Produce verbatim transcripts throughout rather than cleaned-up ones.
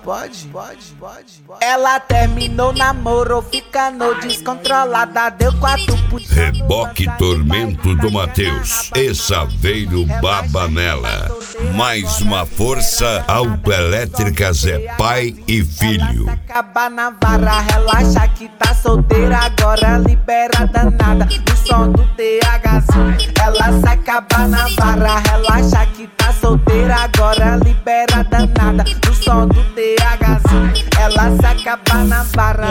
pode, pode, pode. Ela terminou namoro, ficando descontrolada, deu quatro puxões. Reboque Tormento do Matheus e Saveiro Baba nela. Mais uma força, Autoelétricas é pai e filho. Acaba na vara, relaxa que tá solteira agora, libera danada no som do THzinho. Ela se acaba na vara, relaxa que tá solteira agora, libera danada no som do THzinho. Ela se acaba na vara,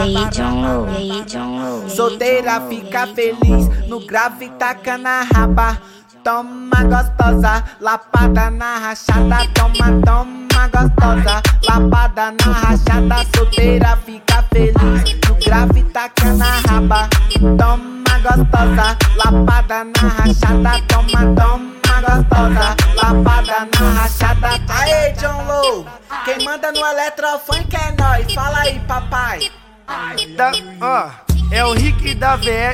solteira fica feliz, no grave taca na raba. Toma gostosa, lapada na rachada. Toma, toma gostosa, lapada na rachada. Solteira fica feliz, no grave taca na raba. Toma gostosa, lapada na rachada. Toma, toma gostosa, lapada na rachada. Aê, John Low, quem manda no Eletrofunk é nós. Fala aí, papai. Da, ó, é o Rick da V S.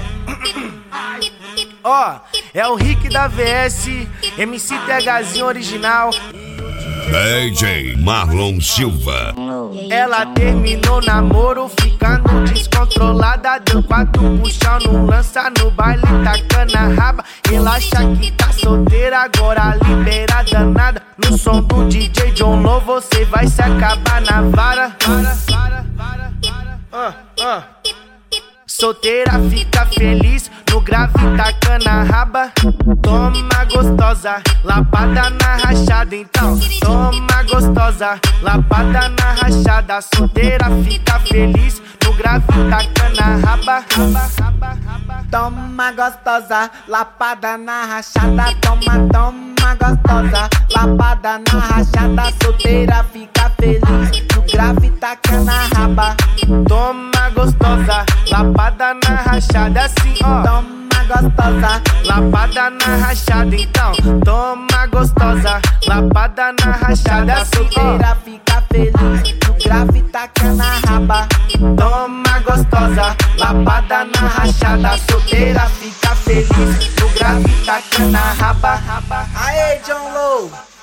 Ó, é o Rick da V S, M C THzinho original. D J Marlon Silva. Ela terminou namoro, ficando descontrolada, deu quatro puxão no lança no baile, tacando a raba. Relaxa que tá solteira agora, libera danada no som do D J John Low, você vai se acabar na vara. Ah, ah. Solteira fica feliz, no grave tacando a raba. Toma gostosa, lapada na rachada. Então, toma gostosa, lapada na rachada. Solteira fica feliz, no grave tacando a raba. Toma gostosa, lapada na rachada. Toma, toma gostosa, lapada na rachada. Solteira fica feliz, no grave tacando a raba. Toma gostosa, lapada na rachada, assim ó. Toma gostosa, lapada na rachada. Então, toma gostosa, lapada na rachada, assim ó. Solteira fica feliz, no grave tacando a raba. Toma gostosa, lapada na rachada. Solteira fica feliz, no grave tacando a raba. Aê, John Low,